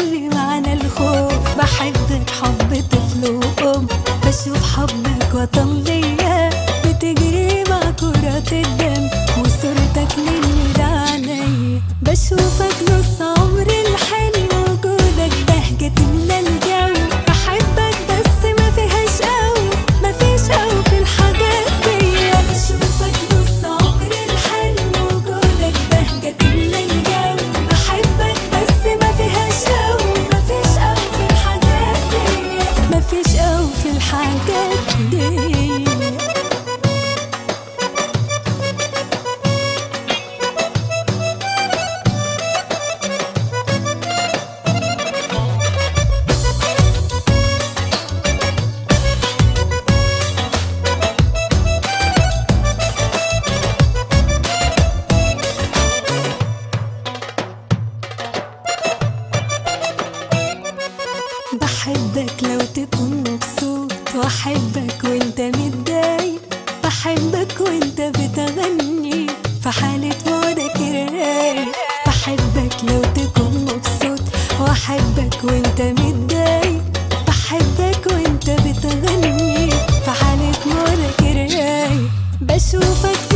لي معنى الخوف. بحبك حب طفل وأم، بشوف حبك وطن ليا، بتجري مع كرات الدم وصورتك مني لعينيا. بشوفك نص عمري الحلو، وجودك بهجة تملى الجو. بحبك بس ما فيهاش قوي، ما فيش قوي في الحاجات دي. بشوفك نص عمري الحلو، وجودك بهجة تملى الجو. بحبك بس ما فيهاش قوي، ما فيش قوي في الحاجات دي، ما فيش قوي في الحاجات دي. بحبك لو تكون مبسوط، واحبك وانت متضايق. بحبك وانت بتغني في حالة مودك الرايق. بحبك لو تكون مبسوط، واحبك وانت متضايق. بحبك وانت بتغني في حالة مودك الرايق. بشوفك